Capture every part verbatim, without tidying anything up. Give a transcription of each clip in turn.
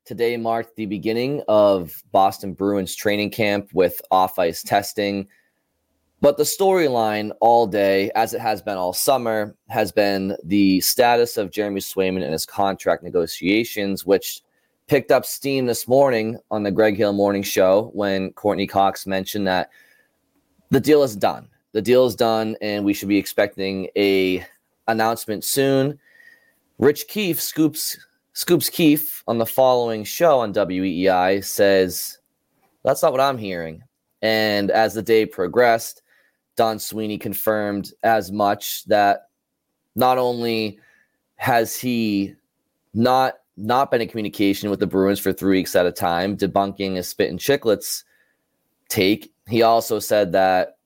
Today marked the beginning of Boston Bruins training camp with off-ice testing. But the storyline all day, as it has been all summer, has been the status of Jeremy Swayman and his contract negotiations, which picked up steam this morning on the Greg Hill Morning Show when Courtney Cox mentioned that the deal is done. The deal is done, and we should be expecting a announcement soon. Rich Keefe, Scoops, Scoops Keefe, on the following show on W E E I says, that's not what I'm hearing. And as the day progressed, Don Sweeney confirmed as much, that not only has he not not been in communication with the Bruins for three weeks at a time, debunking his Spit and Chicklets take, he also said that,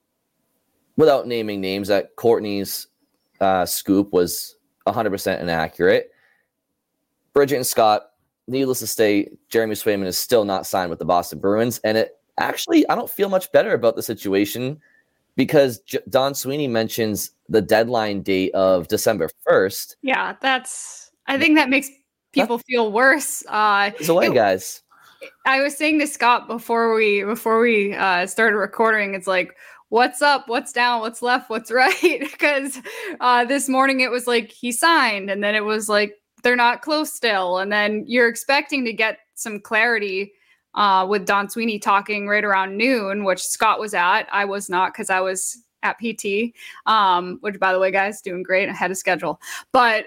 without naming names, that Courtney's uh, scoop was one hundred percent inaccurate. Bridget and Scott, needless to say, Jeremy Swayman is still not signed with the Boston Bruins, and it actually, I don't feel much better about the situation, because J- Don Sweeney mentions the deadline date of December first. Yeah, that's, I think that makes people feel worse. Uh, it's away, it, guys. I was saying to Scott before we, before we uh, started recording, it's like, what's up, what's down, what's left, what's right? Because uh, this morning it was like he signed, and then it was like they're not close still. And then you're expecting to get some clarity Uh, with Don Sweeney talking right around noon, which Scott was at. I was not, because I was at P T, um, which, by the way, guys, doing great. I had a schedule. But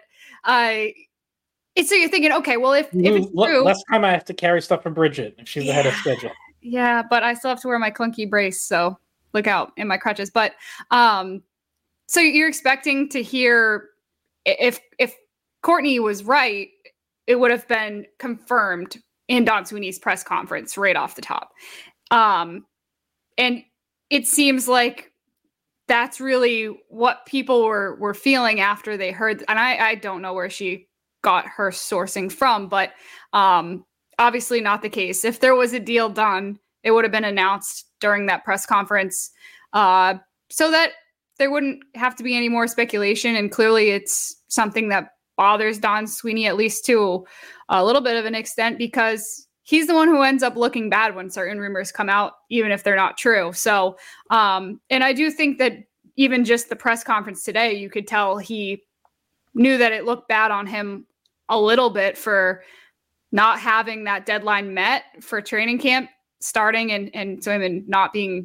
I, it's so you're thinking, okay, well, if, if it's true. Last time I have to carry stuff for Bridget if she's yeah, ahead of schedule. Yeah, but I still have to wear my clunky brace, so look out, in my crutches. But um, so you're expecting to hear, if if Courtney was right, it would have been confirmed in Don Sweeney's press conference right off the top. Um, and it seems like that's really what people were, were feeling after they heard. And I, I don't know where she got her sourcing from, but um, obviously not the case. If there was a deal done, it would have been announced during that press conference uh, so that there wouldn't have to be any more speculation. And clearly it's something that bothers Don Sweeney, at least to a little bit of an extent, because he's the one who ends up looking bad when certain rumors come out, even if they're not true. So, um, and I do think that even just the press conference today, you could tell he knew that it looked bad on him a little bit for not having that deadline met for training camp starting, and, and so I mean, not being,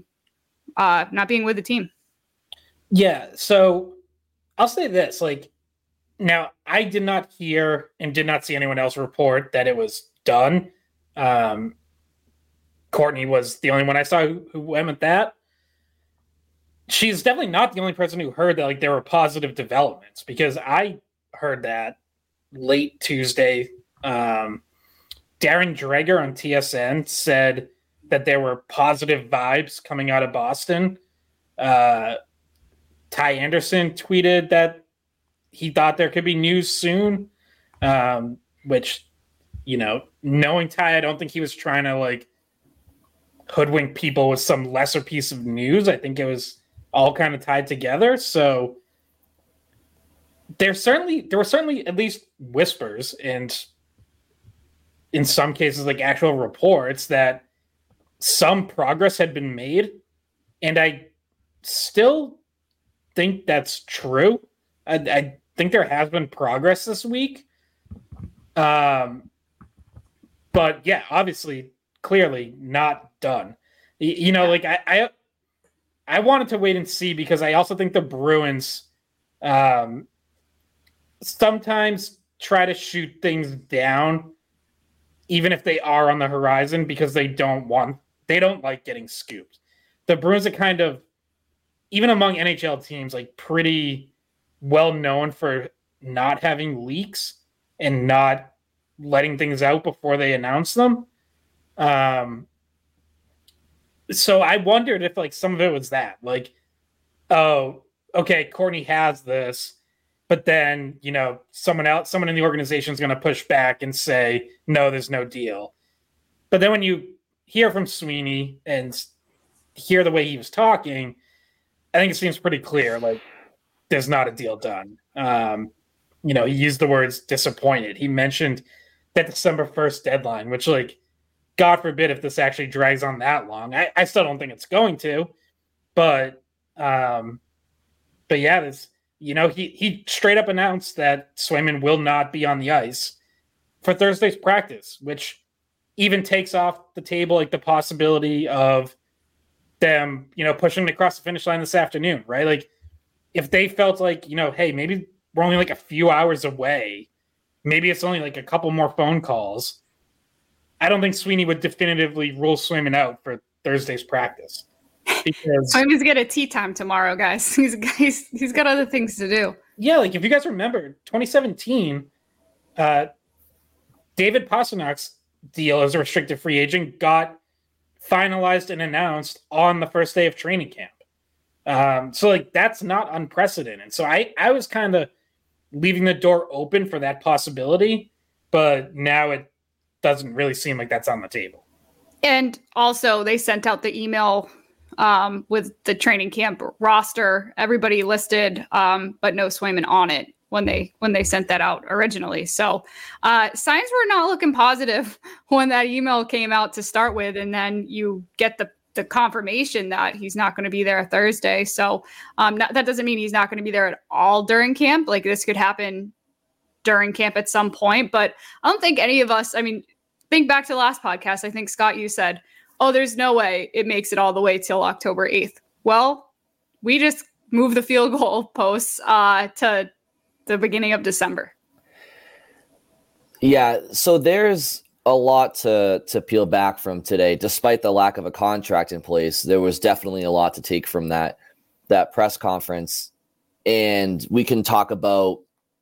uh, not being with the team. Yeah. So I'll say this, like, now, I did not hear and did not see anyone else report that it was done. Um, Courtney was the only one I saw who, who went with that. She's definitely not the only person who heard that, like, there were positive developments, because I heard that late Tuesday. Um, Darren Dreger on T S N said that there were positive vibes coming out of Boston. Uh, Ty Anderson tweeted that he thought there could be news soon, um, which, you know, knowing Ty, I don't think he was trying to, like, hoodwink people with some lesser piece of news. I think it was all kind of tied together. So there certainly there were certainly at least whispers, and in some cases, like, actual reports that some progress had been made. And I still think that's true. I, I think there has been progress this week. Um, but yeah, obviously, clearly not done. You, you know, yeah. like I, I, I wanted to wait and see, because I also think the Bruins um, sometimes try to shoot things down, even if they are on the horizon, because they don't want, they don't like getting scooped. The Bruins are kind of, even among N H L teams, like, pretty well known for not having leaks and not letting things out before they announce them. Um, so I wondered if, like, some of it was that, like, oh, okay, Courtney has this, but then, you know, someone else, someone in the organization is going to push back and say, no, there's no deal. But then when you hear from Sweeney and hear the way he was talking, I think it seems pretty clear, like, there's not a deal done. Um, you know, he used the words disappointed. He mentioned that December first deadline, which, like, God forbid if this actually drags on that long. I, I still don't think it's going to, but um, but yeah, this, you know, he he straight up announced that Swayman will not be on the ice for Thursday's practice, which even takes off the table like the possibility of them, you know, pushing across the finish line this afternoon, right? Like, if they felt like, you know, hey, maybe we're only like a few hours away, maybe it's only like a couple more phone calls, I don't think Sweeney would definitively rule Swayman out for Thursday's practice. Because Swayman's got a tea time tomorrow, guys. He's, he's he's got other things to do. Yeah, like if you guys remember, twenty seventeen, uh, David Pasternak's deal as a restricted free agent got finalized and announced on the first day of training camp. Um, so like that's not unprecedented. So I, I was kind of leaving the door open for that possibility, but now it doesn't really seem like that's on the table. And also they sent out the email um, with the training camp roster, everybody listed, um, but no Swayman on it when they when they sent that out originally. So uh, signs were not looking positive when that email came out to start with, and then you get the the confirmation that he's not going to be there Thursday. So um, not, that doesn't mean he's not going to be there at all during camp. Like this could happen during camp at some point, but I don't think any of us, I mean, think back to last podcast. I think Scott, you said, oh, there's no way it makes it all the way till October eighth. Well, we just moved the field goal posts uh, to the beginning of December. Yeah. So there's a lot to to peel back from today. Despite the lack of a contract in place, there was definitely a lot to take from that that press conference. And we can talk about,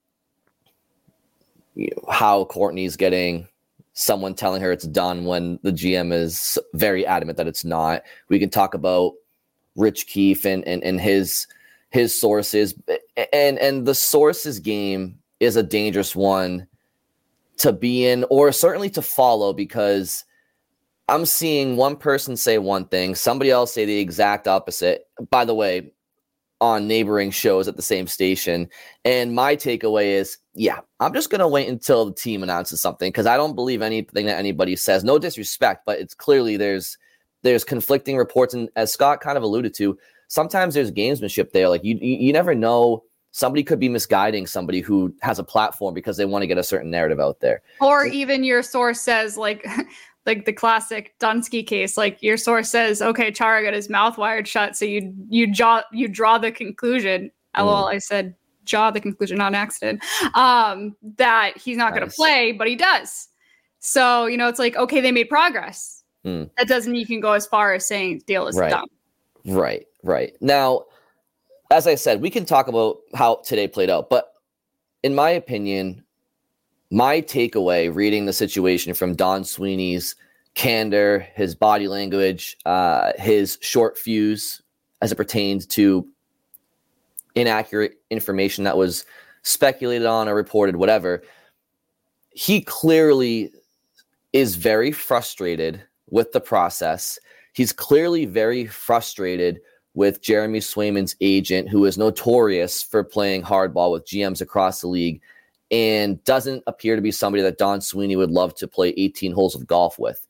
you know, how Courtney's getting someone telling her it's done when the G M is very adamant that it's not. We can talk about Rich Keefe and and, and his his sources. And and the sources game is a dangerous one to be in, or certainly to follow, because I'm seeing one person say one thing, somebody else say the exact opposite, by the way, on neighboring shows at the same station. And my takeaway is, yeah, I'm just going to wait until the team announces something, because I don't believe anything that anybody says. No disrespect, but it's clearly there's there's conflicting reports. And as Scott kind of alluded to, sometimes there's gamesmanship there. Like you, you, you never know. Somebody could be misguiding somebody who has a platform because they want to get a certain narrative out there. Or even your source says, like, like the classic Dunsky case, like your source says, okay, Chara got his mouth wired shut. So you, you draw, you draw the conclusion. Mm. Lol, I said, draw the conclusion on accident, um, that he's not nice. going to play, but he does. So, you know, it's like, okay, they made progress. Mm. That doesn't mean you can go as far as saying deal is right. done. Right. Right. Now, as I said, we can talk about how today played out, but in my opinion, my takeaway reading the situation from Don Sweeney's candor, his body language, uh, his short fuse as it pertained to inaccurate information that was speculated on or reported, whatever, he clearly is very frustrated with the process. He's clearly very frustrated with Jeremy Swayman's agent, who is notorious for playing hardball with G Ms across the league and doesn't appear to be somebody that Don Sweeney would love to play eighteen holes of golf with.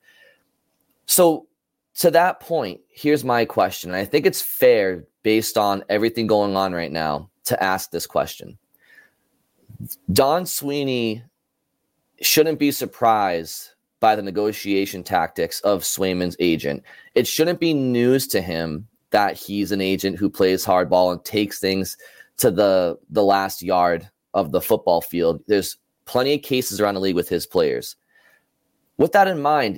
So to that point, here's my question. And I think it's fair, based on everything going on right now, to ask this question. Don Sweeney shouldn't be surprised by the negotiation tactics of Swayman's agent. It shouldn't be news to him that he's an agent who plays hardball and takes things to the, the last yard of the football field. There's plenty of cases around the league with his players. With that in mind,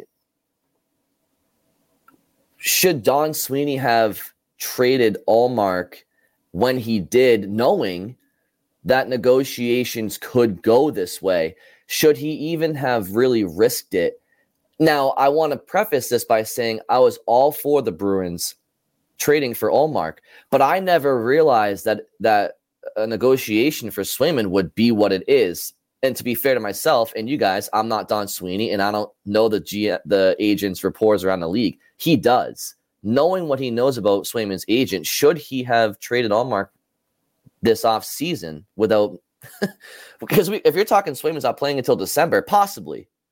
should Don Sweeney have traded Ullmark when he did, knowing that negotiations could go this way? Should he even have really risked it? Now, I want to preface this by saying I was all for the Bruins trading for Ullmark, but I never realized that that a negotiation for Swayman would be what it is. And to be fair to myself and you guys, I'm not Don Sweeney, and I don't know the G the agent's reports around the league. He does. Knowing what he knows about Swayman's agent, should he have traded Ullmark this offseason without? Because we, if you're talking Swayman's not playing until December, possibly,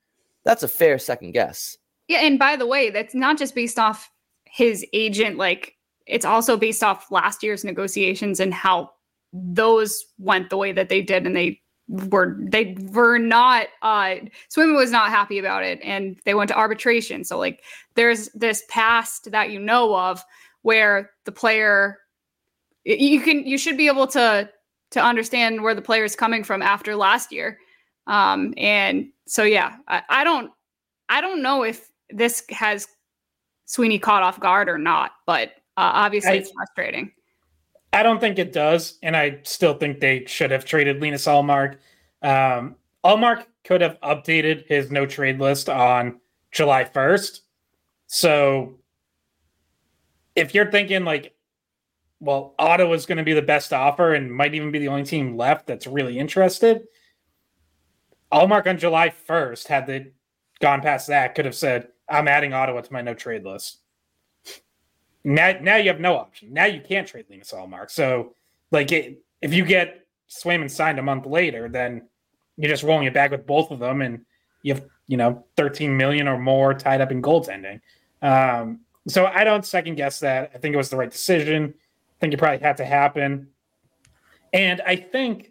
that's a fair second guess. Yeah, and by the way, that's not just based off his agent. Like, it's also based off last year's negotiations and how those went the way that they did, and they were they were not. Uh, Swayman was not happy about it, and they went to arbitration. So, like, there's this past that you know of where the player, you can you should be able to to understand where the player is coming from after last year, um, and so yeah, I, I don't I don't know if this has Sweeney caught off guard or not, but uh, obviously I, it's frustrating. I don't think it does, and I still think they should have traded Linus Ullmark. Um, Ullmark could have updated his no trade list on July first. So if you're thinking like, well, Ottawa's going to be the best offer and might even be the only team left that's really interested, Ullmark on July first, had they gone past that, could have said, I'm adding Ottawa to my no trade list. Now, now you have no option. Now you can't trade Linus Ullmark. So, like, it, if you get Swayman signed a month later, then you're just rolling it back with both of them, and you have, you know, thirteen million or more tied up in goaltending. Um, so I don't second guess that. I think it was the right decision. I think it probably had to happen. And I think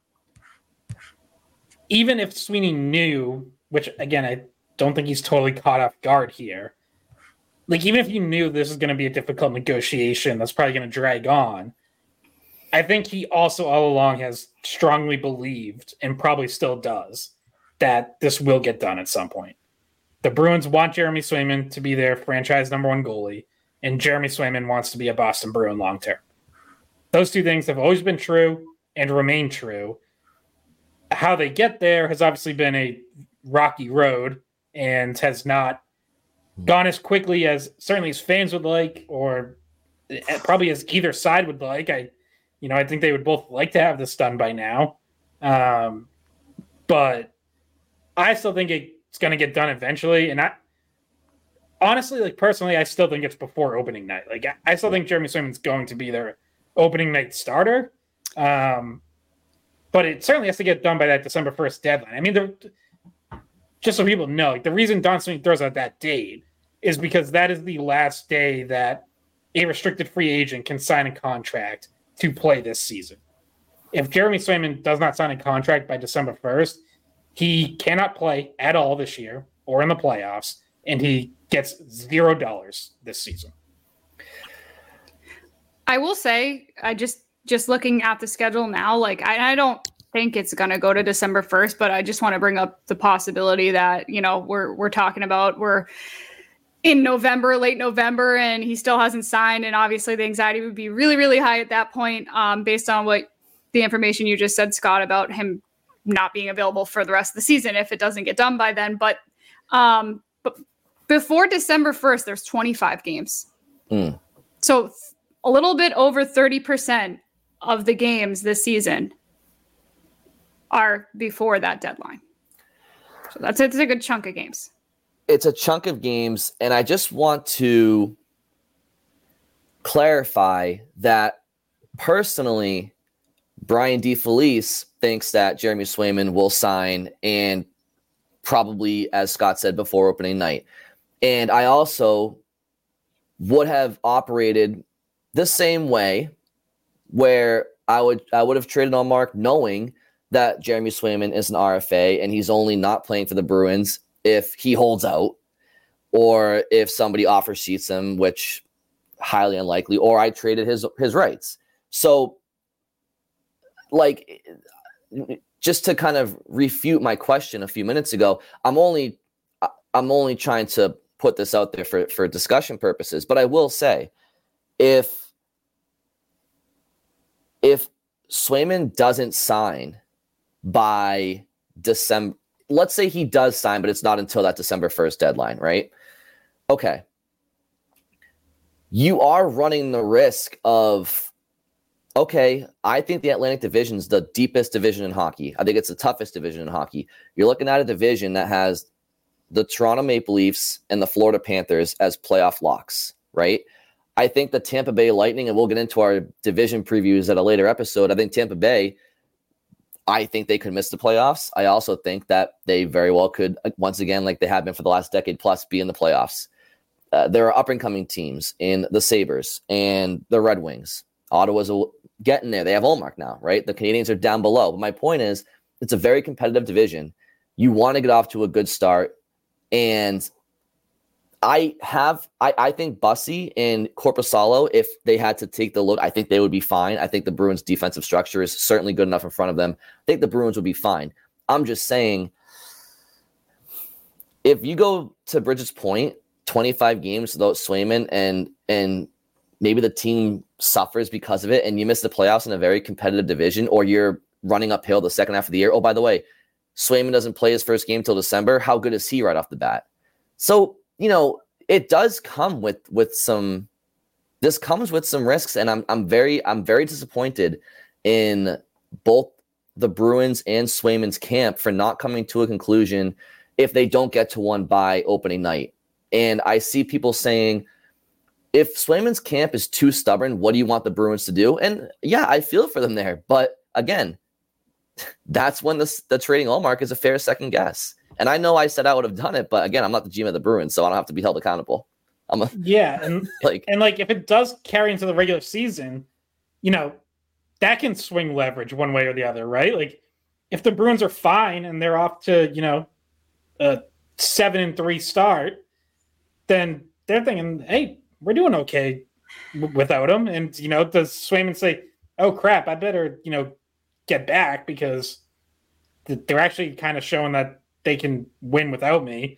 even if Sweeney knew, which again, I don't think he's totally caught off guard here. Like, even if you knew this is going to be a difficult negotiation that's probably going to drag on, I think he also all along has strongly believed, and probably still does, that this will get done at some point. The Bruins want Jeremy Swayman to be their franchise number one goalie, and Jeremy Swayman wants to be a Boston Bruin long term. Those two things have always been true and remain true. How they get there has obviously been a rocky road and has not gone as quickly as certainly as fans would like, or probably as either side would like. I, you know, I think they would both like to have this done by now. Um, but I still think it's going to get done eventually. And I honestly, like, personally, I still think it's before opening night. Like, I still think Jeremy Swayman's going to be their opening night starter. Um, but it certainly has to get done by that December first deadline. I mean, the just so people know, like, the reason Don Sweeney throws out that date is because that is the last day that a restricted free agent can sign a contract to play this season. If Jeremy Swayman does not sign a contract by December first, he cannot play at all this year or in the playoffs, and he gets zero dollars this season. I will say, I just just looking at the schedule now, like, I, I don't think it's going to go to December first, but I just want to bring up the possibility that, you know, we're we're talking about we're in November, late November, and he still hasn't signed. And obviously the anxiety would be really, really high at that point, um, based on what the information you just said, Scott, about him not being available for the rest of the season if it doesn't get done by then. But, um, but before December first, there's twenty-five games. Mm. So th- a little bit over thirty percent of the games this season are before that deadline. So that's it's a good chunk of games. It's a chunk of games, and I just want to clarify that personally, Brian DeFelice thinks that Jeremy Swayman will sign, and probably, as Scott said, before opening night. And I also would have operated the same way, where I would I would have traded on Mark knowing that Jeremy Swayman is an R F A and he's only not playing for the Bruins if he holds out, or if somebody offers sheets him, which highly unlikely, or I traded his his rights. So, like, just to kind of refute my question a few minutes ago, I'm only I'm only trying to put this out there for, for discussion purposes. But I will say, if if Swayman doesn't sign by December, let's say he does sign, but it's not until that December first deadline, right? Okay. You are running the risk of, okay, I think the Atlantic Division is the deepest division in hockey. I think it's the toughest division in hockey. You're looking at a division that has the Toronto Maple Leafs and the Florida Panthers as playoff locks, right? I think the Tampa Bay Lightning, and we'll get into our division previews at a later episode, I think Tampa Bay, I think they could miss the playoffs. I also think that they very well could, once again, like they have been for the last decade plus, be in the playoffs. Uh, there are up-and-coming teams in the Sabres and the Red Wings. Ottawa's a, getting there. They have Ullmark now, right? The Canadians are down below. But my point is, it's a very competitive division. You want to get off to a good start. And I have, I, I think Bussy and Korpisalo, if they had to take the load, I think they would be fine. I think the Bruins' defensive structure is certainly good enough in front of them. I think the Bruins would be fine. I'm just saying, if you go to Bridges Point, twenty-five games without Swayman, and and maybe the team suffers because of it, and you miss the playoffs in a very competitive division, or you're running uphill the second half of the year. Oh, by the way, Swayman doesn't play his first game till December. How good is he right off the bat? So, you know, it does come with with some. This comes with some risks, and I'm I'm very I'm very disappointed in both the Bruins and Swayman's camp for not coming to a conclusion if they don't get to one by opening night. And I see people saying, if Swayman's camp is too stubborn, what do you want the Bruins to do? And yeah, I feel for them there. But again, that's when the, the trading Ullmark is a fair second guess. And I know I said I would have done it, but again, I'm not the G M of the Bruins, so I don't have to be held accountable. I'm a, yeah, and like and like if it does carry into the regular season, you know, that can swing leverage one way or the other, right? Like if the Bruins are fine and they're off to, you know, a seven and three start, then they're thinking, hey, we're doing okay w- without him. And, you know, does Swayman say, oh, crap, I better, you know, get back because th- they're actually kind of showing that they can win without me.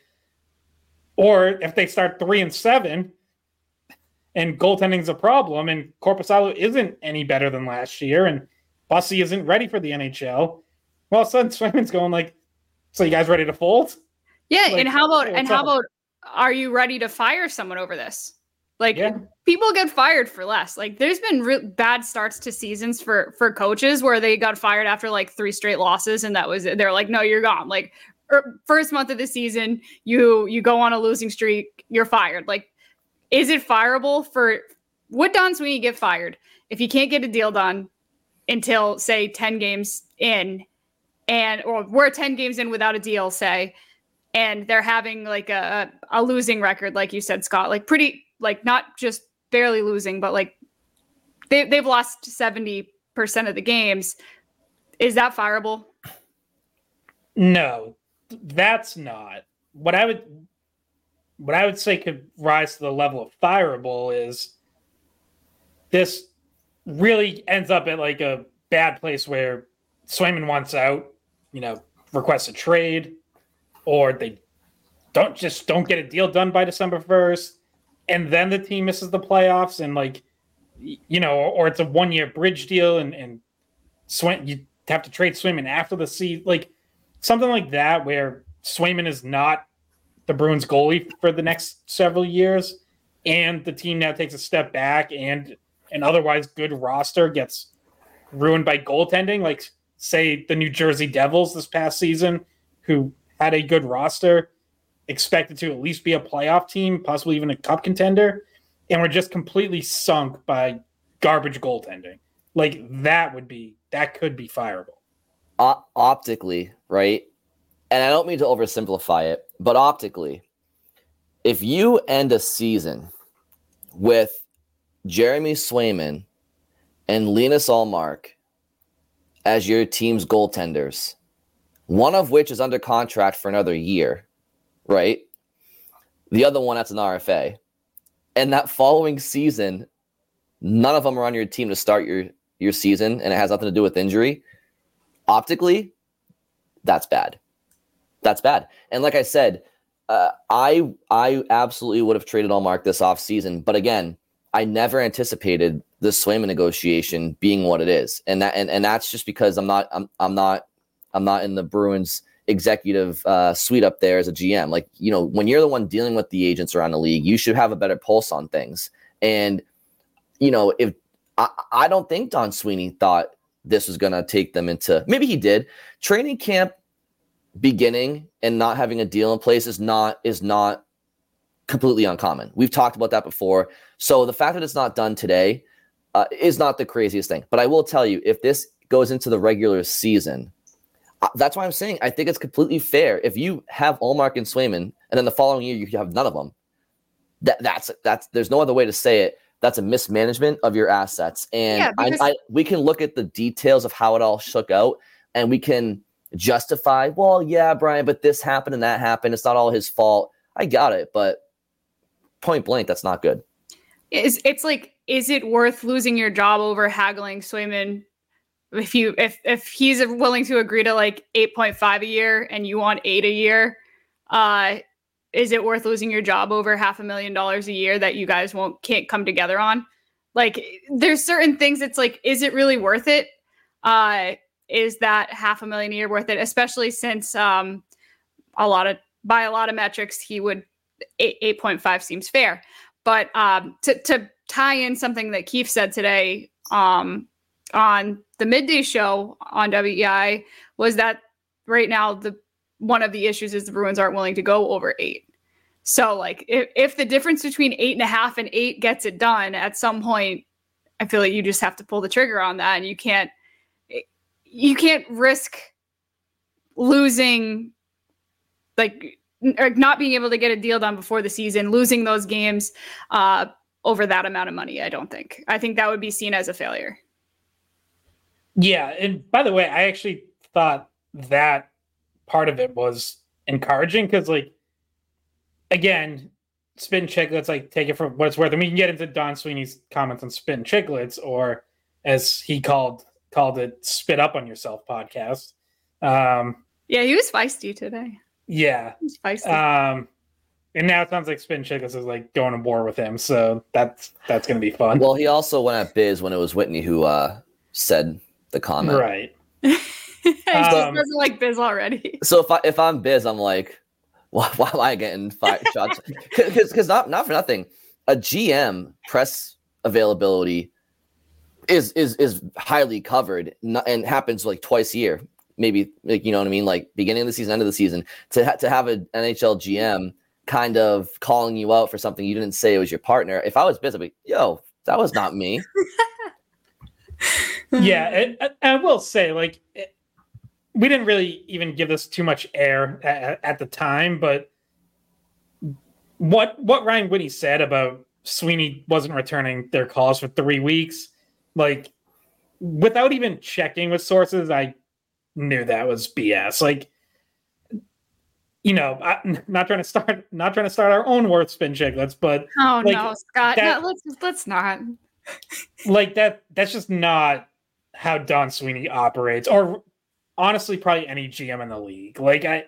Or if they start three and seven and goaltending's a problem and Korpisalo isn't any better than last year and Bussy isn't ready for the N H L, well, all of a sudden Swayman's going like, so you guys ready to fold? Yeah, like, and how about hey, and how up? about are you ready to fire someone over this? Like yeah. people get fired for less. Like there's been re- bad starts to seasons for for coaches where they got fired after like three straight losses, and that was it. They're like, no, you're gone. Like er, first month of the season, you you go on a losing streak, you're fired. Like, is it fireable for would Don Sweeney get fired if he can't get a deal done until say ten games in, and or we're ten games in without a deal, say. And they're having like a, a losing record, like you said, Scott, like pretty, like not just barely losing, but like they, they've lost seventy percent of the games. Is that fireable? No, that's not. What I would, what I would say could rise to the level of fireable is this really ends up at like a bad place where Swayman wants out, you know, requests a trade, or they don't just don't get a deal done by December first, and then the team misses the playoffs, and like, you know, or it's a one-year bridge deal, and and Sway, you have to trade Swayman after the season, like something like that, where Swayman is not the Bruins goalie for the next several years, and the team now takes a step back, and an otherwise good roster gets ruined by goaltending, like say the New Jersey Devils this past season, who had a good roster, expected to at least be a playoff team, possibly even a cup contender, and we're just completely sunk by garbage goaltending. Like that would be, that could be fireable. Uh, optically, right? And I don't mean to oversimplify it, but optically, if you end a season with Jeremy Swayman and Linus Ullmark as your team's goaltenders, one of which is under contract for another year, right? The other one, that's an R F A. And that following season, none of them are on your team to start your, your season, and it has nothing to do with injury. Optically, that's bad. That's bad. And like I said, uh, I I absolutely would have traded Ullmark this offseason. But again, I never anticipated the Swayman negotiation being what it is. And that and, and that's just because I'm not I'm I'm not I'm not in the Bruins executive uh, suite up there as a G M. Like, you know, when you're the one dealing with the agents around the league, you should have a better pulse on things. And, you know, if I, I don't think Don Sweeney thought this was going to take them into, maybe he did. Training camp beginning and not having a deal in place is not, is not completely uncommon. We've talked about that before. So the fact that it's not done today uh, is not the craziest thing. But I will tell you, if this goes into the regular season, That's why I'm saying I think it's completely fair. If you have Ullmark and Swayman, and then the following year you have none of them, that that's that's there's no other way to say it. That's a mismanagement of your assets. And yeah, because- I, I, we can look at the details of how it all shook out, and we can justify, well, yeah, Brian, but this happened and that happened. It's not all his fault. I got it, but point blank, that's not good. It's, it's like, is it worth losing your job over haggling Swayman? If you if if he's willing to agree to like eight point five a year and you want eight a year, uh, is it worth losing your job over half a million dollars a year that you guys won't can't come together on? Like, there's certain things. It's like, is it really worth it? Uh, is that half a million a year worth it? Especially since um, a lot of by a lot of metrics, he would eight point five seems fair. But um, to to tie in something that Keefe said today um, on the midday show on W E I was that right now the one of the issues is the Bruins aren't willing to go over eight. So like if, if the difference between eight and a half and eight gets it done at some point, I feel like you just have to pull the trigger on that, and you can't you can't risk losing like or not being able to get a deal done before the season, losing those games uh, over that amount of money. I don't think. I think that would be seen as a failure. Yeah, and by the way, I actually thought that part of it was encouraging because, like, again, Spittin' Chicklets, like, take it for what it's worth. I mean, you can get into Don Sweeney's comments on Spittin' Chicklets, or as he called called it, Spit Up on Yourself podcast. Um, yeah, he was feisty today. Yeah. He was feisty. Um, and now it sounds like Spittin' Chicklets is, like, going to war with him, so that's that's going to be fun. Well, he also went at Biz when it was Whitney who uh, said the comment. Right. he um, doesn't like Biz already. So if I if I'm Biz, I'm like, why, why am I getting five shots? Because not not for nothing, a G M press availability is is is highly covered and happens like twice a year, maybe, like, you know what I mean, like beginning of the season, end of the season. To ha- to have an N H L G M kind of calling you out for something you didn't say it was your partner. If I was Biz, I'd be, yo, that was not me. Yeah, and, and I will say, like, it, we didn't really even give this too much air at, at the time, but what what Ryan Whitney said about Sweeney wasn't returning their calls for three weeks, like, without even checking with sources, I knew that was B S. Like, you know, I, not trying to start not trying to start our own Worth Spin Chicklets, but oh like, no, Scott, that, no, let's let's not. Like that. That's just not how Don Sweeney operates, or honestly, probably any G M in the league. Like, I,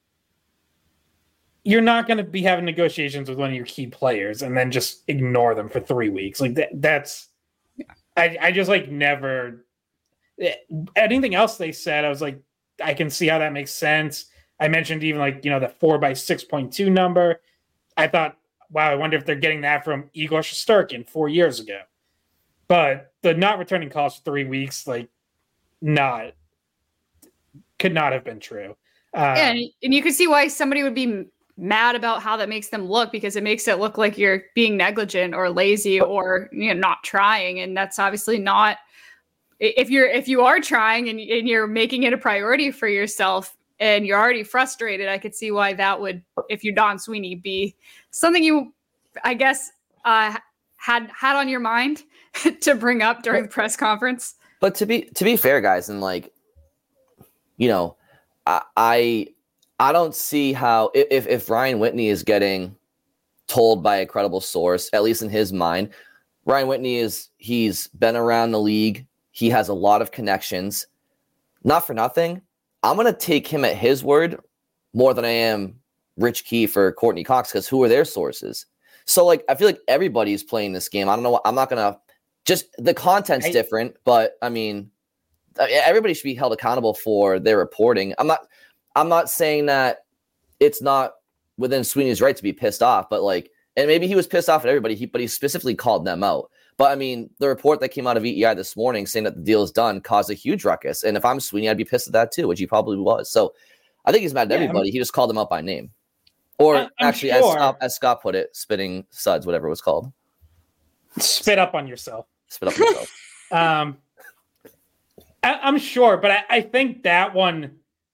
you're not going to be having negotiations with one of your key players and then just ignore them for three weeks. Like that. That's. Yeah. I. I just like never. Anything else they said, I was like, I can see how that makes sense. I mentioned even like, you know, the four by six point two number. I thought, wow, I wonder if they're getting that from Igor Shesterkin four years ago. But the not returning calls for three weeks, like, not, could not have been true. Um, yeah, and, and you can see why somebody would be mad about how that makes them look, because it makes it look like you're being negligent or lazy or, you know, not trying. And that's obviously not, if you're, if you are trying and, and you're making it a priority for yourself and you're already frustrated, I could see why that would, if you're Don Sweeney, be something you, I guess, uh, had had on your mind to bring up during the press conference. But to be to be fair, guys, and like, you know, I I, I don't see how if if Ryan Whitney is getting told by a credible source, at least in his mind, Ryan Whitney is he's been around the league. He has a lot of connections. Not for nothing, I'm gonna take him at his word more than I am Rich Keefe or Courtney Cox, because who are their sources? So, like, I feel like everybody's playing this game. I don't know what, I'm not going to just, the content's I, different, but I mean, everybody should be held accountable for their reporting. I'm not, I'm not saying that it's not within Sweeney's right to be pissed off, but like, and maybe he was pissed off at everybody, he, but he specifically called them out. But I mean, the report that came out of E E I this morning saying that the deal is done caused a huge ruckus. And if I'm Sweeney, I'd be pissed at that too, which he probably was. So I think he's mad at yeah, everybody. I'm, he just called them out by name. Or I'm actually, sure. as, Scott, as Scott put it, spitting suds, whatever it was called. Spit up on yourself. Spit up on yourself. um, I, I'm sure, but I, I think that one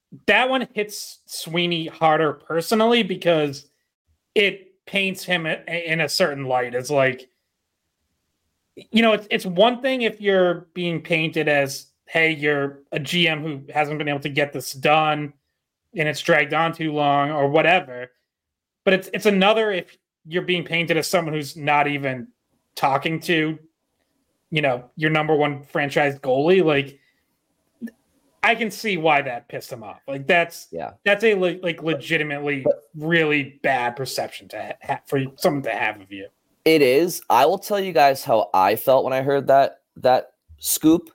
that one hits Sweeney harder personally because it paints him in a certain light. It's like, you know, it's it's one thing if you're being painted as, hey, you're a G M who hasn't been able to get this done and it's dragged on too long or whatever. But it's it's another if you're being painted as someone who's not even talking to, you know, your number one franchise goalie. Like, I can see why that pissed him off. Like, that's yeah, that's a like legitimately but, really bad perception to ha- for someone to have of you. It is. I will tell you guys how I felt when I heard that that scoop.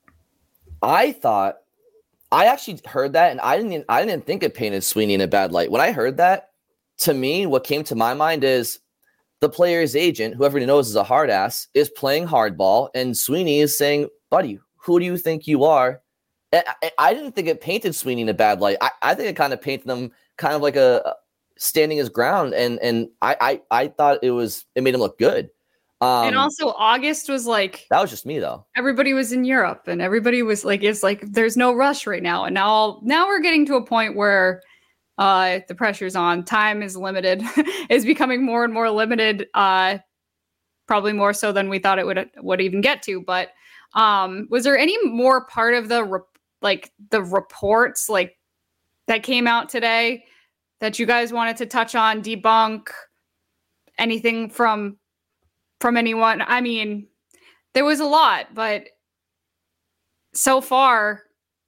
I thought I actually heard that, and I didn't. I didn't think it painted Sweeney in a bad light. When I heard that, to me, what came to my mind is the player's agent, who everybody knows is a hard ass, is playing hardball, and Sweeney is saying, "Buddy, who do you think you are?" And I, I didn't think it painted Sweeney in a bad light. I, I think it kind of painted him kind of like a, a standing his ground, and and I, I I thought it was it made him look good. Um, and also August was like, that was just me though. Everybody was in Europe and everybody was like, it's like, there's no rush right now. And now, now we're getting to a point where uh, the pressure's on. Time is limited, is becoming more and more limited. Uh, probably more so than we thought it would, would even get to. But um, was there any more part of the, re- like the reports like that came out today that you guys wanted to touch on, debunk, anything from, from anyone? I mean, there was a lot, but so far,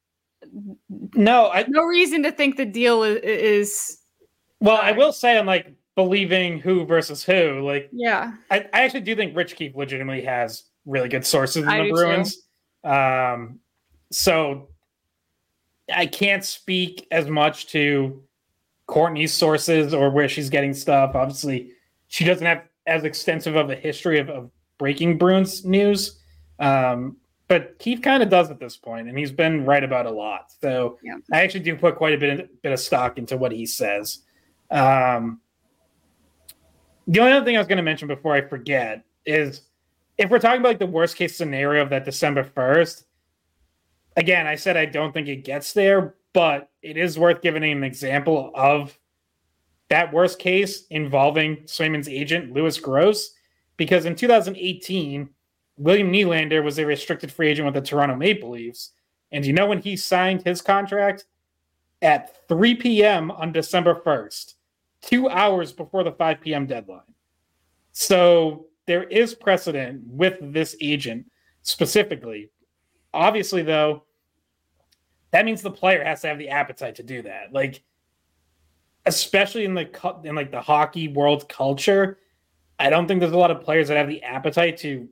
no, I, no reason to think the deal is. is well, uh, I will say, I'm like believing who versus who. Like, yeah, I, I actually do think Rich Keefe legitimately has really good sources in I the Bruins. Too. Um, so I can't speak as much to Courtney's sources or where she's getting stuff. Obviously, she doesn't have as extensive of a history of, of breaking Bruins news. Um, but Keefe kind of does at this point, and he's been right about a lot. So yeah. I actually do put quite a bit of, bit of stock into what he says. Um, the only other thing I was going to mention before I forget is if we're talking about like the worst case scenario of that December first, again, I said I don't think it gets there, but it is worth giving an example of that worst case involving Swayman's agent, Lewis Gross, because in two thousand eighteen, William Nylander was a restricted free agent with the Toronto Maple Leafs. And you know when he signed his contract? At three p.m. on December first, two hours before the five p.m. deadline. So there is precedent with this agent specifically. Obviously, though, that means the player has to have the appetite to do that. Like, especially in the in like the hockey world culture, I don't think there's a lot of players that have the appetite to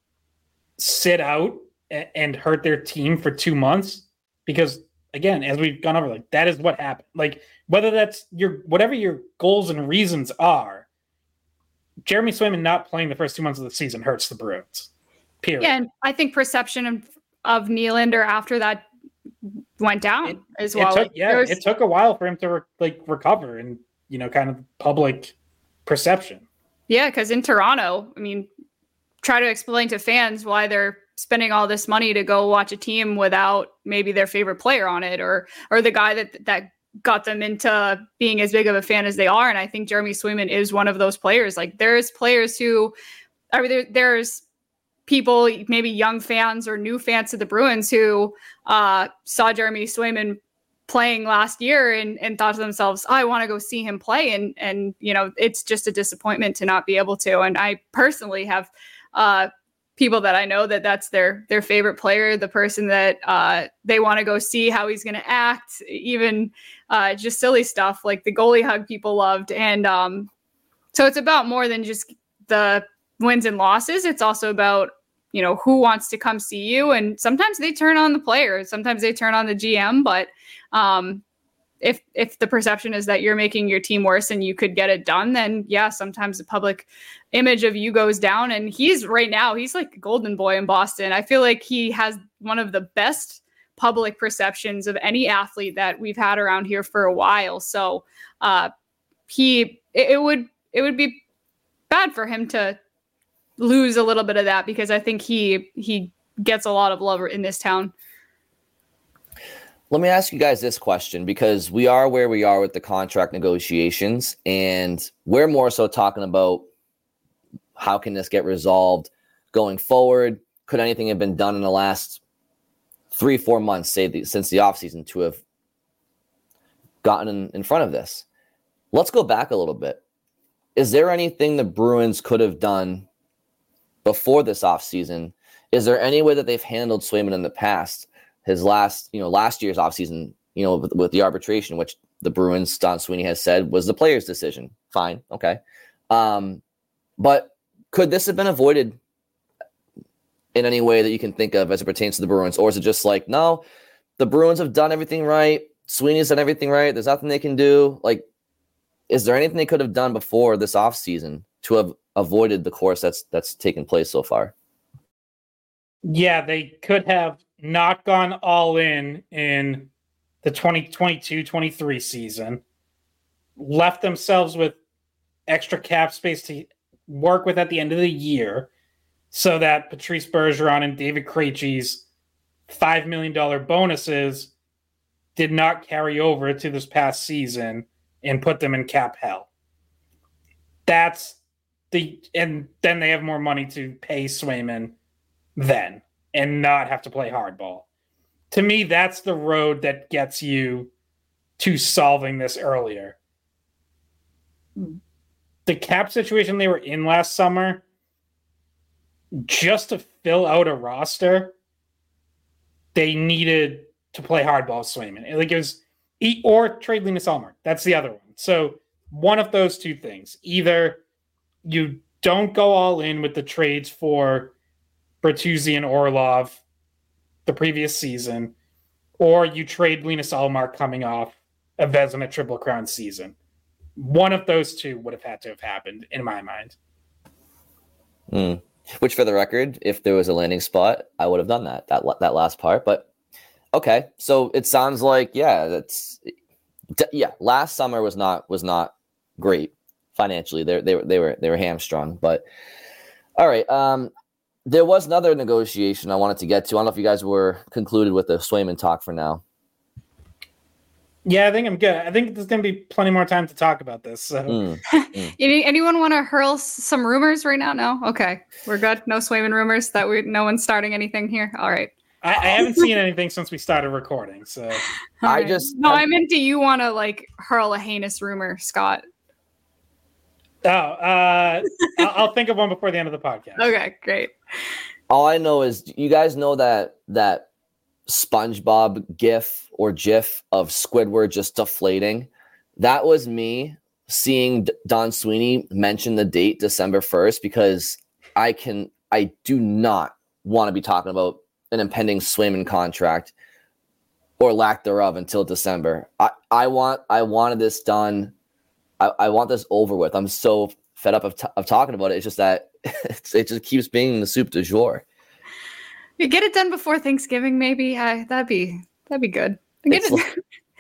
sit out and hurt their team for two months because, again, as we've gone over, like that is what happened. Like whether that's your whatever your goals and reasons are, Jeremy Swayman not playing the first two months of the season hurts the Bruins. Period. Yeah, and I think perception of, of Nylander after that went down it, as well. It took, like, yeah, was, it took a while for him to re- like recover and, you know, kind of public perception. Yeah, because in Toronto, I mean, try to explain to fans why they're spending all this money to go watch a team without maybe their favorite player on it, or or the guy that that got them into being as big of a fan as they are. And I think Jeremy Swayman is one of those players. Like there's players who, I mean, there, there's people, maybe young fans or new fans of the Bruins who uh, saw Jeremy Swayman playing last year and, and thought to themselves, oh, I want to go see him play. And, and, you know, it's just a disappointment to not be able to. And I personally have uh, people that I know that that's their, their favorite player, the person that uh, they want to go see how he's going to act, even uh, just silly stuff like the goalie hug people loved. And um, so it's about more than just the wins and losses. It's also about, you know, who wants to come see you. And sometimes they turn on the player. Sometimes they turn on the G M. But um, if if the perception is that you're making your team worse and you could get it done, then yeah, sometimes the public image of you goes down. And he's right now, he's like a golden boy in Boston. I feel like he has one of the best public perceptions of any athlete that we've had around here for a while. So uh, he, it, it would, it would be bad for him to lose a little bit of that, because I think he he gets a lot of love in this town. Let me ask you guys this question, because we are where we are with the contract negotiations, and we're more so talking about how can this get resolved going forward? Could anything have been done in the last three, four months, say the, since the offseason, to have gotten in, in front of this? Let's go back a little bit. Is there anything the Bruins could have done before this offseason? Is there any way that they've handled Swayman in the past? His last, you know, last year's offseason, you know, with, with the arbitration, which the Bruins, Don Sweeney has said was the player's decision. Fine. Okay. Um, but could this have been avoided in any way that you can think of as it pertains to the Bruins? Or is it just like, no, the Bruins have done everything right. Sweeney's done everything right. There's nothing they can do. Like, is there anything they could have done before this offseason to have avoided the course that's that's taken place so far? Yeah, they could have not gone all in in the twenty twenty-two twenty-three season, left themselves with extra cap space to work with at the end of the year, so that Patrice Bergeron and David Krejci's five million dollars bonuses did not carry over to this past season and put them in cap hell. That's the, and then they have more money to pay Swayman then and not have to play hardball. To me, that's the road that gets you to solving this earlier. The cap situation they were in last summer, just to fill out a roster, they needed to play hardball with Swayman. Like it was, or trade Linus Ullmark. That's the other one. So one of those two things. Either you don't go all in with the trades for Bertuzzi and Orlov the previous season, or you trade Linus Ullmark coming off a Vezina Triple Crown season. One of those two would have had to have happened, in my mind. Mm. Which, for the record, if there was a landing spot, I would have done that, that, that last part. But okay, so it sounds like, yeah, that's yeah. Last summer was not was not great financially. They they were they were they were hamstrung. But all right, um, there was another negotiation I wanted to get to. I don't know if you guys were concluded with the Swayman talk for now. Yeah, I think I'm good. I think there's going to be plenty more time to talk about this. So. Mm, mm. Any, anyone want to hurl some rumors right now? No? Okay. We're good. No Swayman rumors that we no one's starting anything here. All right. I, I haven't seen anything since we started recording. So I right. just No, I'm, I meant, do you want to like hurl a heinous rumor, Scott? Oh, uh, I'll, I'll think of one before the end of the podcast. Okay, great. all I know is you guys know that that SpongeBob gif or gif of Squidward just deflating. That was me seeing Don Sweeney mention the date December first, because I can I do not want to be talking about an impending Swayman contract or lack thereof until December. I, I want I wanted this done. I, I want this over with. I'm so fed up of, t- of talking about it. It's just that it's, it just keeps being the soup du jour. You get it done before Thanksgiving, maybe. Uh, that'd be that'd be good. Get It's, it. like,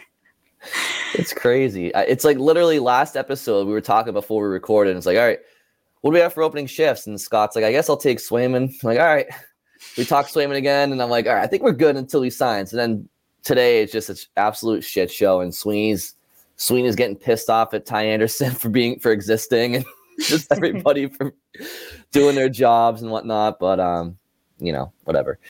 it's crazy. It's like literally last episode we were talking before we recorded. And it's like, all right, what do we have for opening shifts? And Scott's like, I guess I'll take Swayman. I'm like, all right. We talk Swayman again, and I'm like, all right, I think we're good until he signs. And then today it's just an absolute shit show, and Sweeney's Sweeney's getting pissed off at Ty Anderson for being for existing, and just everybody for doing their jobs and whatnot. But um, you know, whatever.